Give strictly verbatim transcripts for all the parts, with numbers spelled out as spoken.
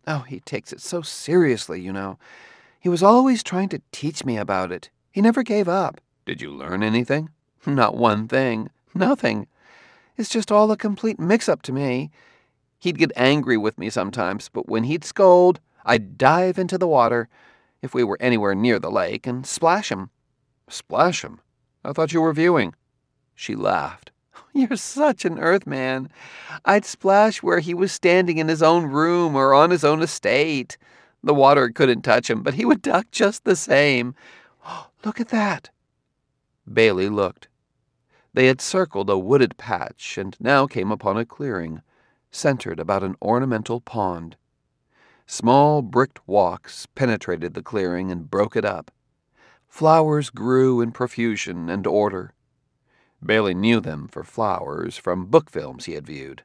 Oh, he takes it so seriously, you know. He was always trying to teach me about it. He never gave up. Did you learn anything? Not one thing. Nothing. It's just all a complete mix-up to me. He'd get angry with me sometimes, but when he'd scold, I'd dive into the water, if we were anywhere near the lake, and splash him. Splash him? I thought you were viewing. She laughed. You're such an Earthman. I'd splash where he was standing in his own room or on his own estate. The water couldn't touch him, but he would duck just the same. Oh, look at that. Bailey looked. They had circled a wooded patch and now came upon a clearing, centered about an ornamental pond. Small bricked walks penetrated the clearing and broke it up. Flowers grew in profusion and order. Bailey knew them for flowers from book films he had viewed.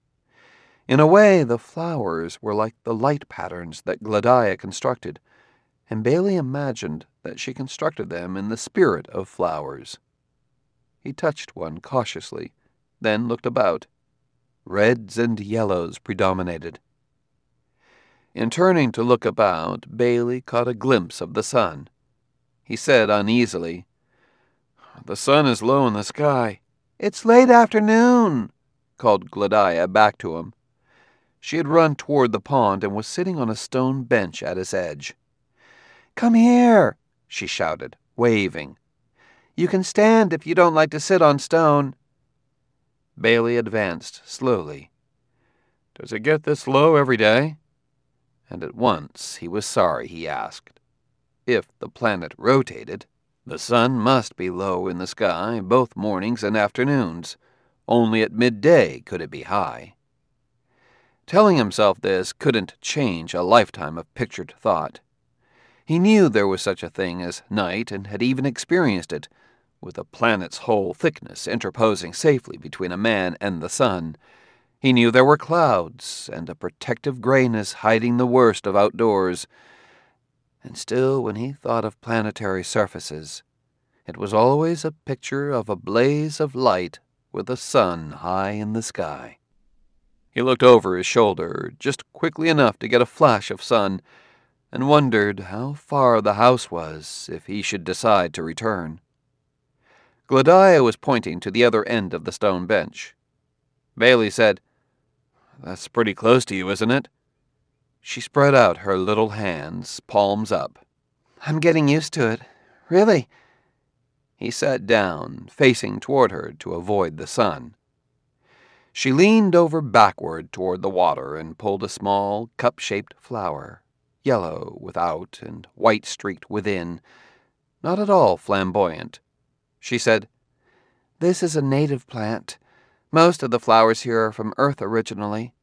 In a way, the flowers were like the light patterns that Gladaya constructed, and Bailey imagined that she constructed them in the spirit of flowers. He touched one cautiously, then looked about. Reds and yellows predominated. In turning to look about, Bailey caught a glimpse of the sun. He said uneasily, "The sun is low in the sky." "It's late afternoon," called Gladaya back to him. She had run toward the pond and was sitting on a stone bench at its edge. "Come here," she shouted, waving. "You can stand if you don't like to sit on stone." Bailey advanced slowly. "Does it get this low every day?" And at once he was sorry he asked. If the planet rotated, the sun must be low in the sky both mornings and afternoons. Only at midday could it be high. Telling himself this couldn't change a lifetime of pictured thought. He knew there was such a thing as night and had even experienced it, with a planet's whole thickness interposing safely between a man and the sun. He knew there were clouds and a protective grayness hiding the worst of outdoors. And still, when he thought of planetary surfaces, it was always a picture of a blaze of light with the sun high in the sky. He looked over his shoulder, just quickly enough to get a flash of sun, and wondered how far the house was if he should decide to return. Gladaya was pointing to the other end of the stone bench. Bailey said, "That's pretty close to you, isn't it?" She spread out her little hands, palms up. "I'm getting used to it. Really." He sat down, facing toward her to avoid the sun. She leaned over backward toward the water and pulled a small, cup-shaped flower, yellow without and white-streaked within, not at all flamboyant. She said, "This is a native plant. Most of the flowers here are from Earth originally.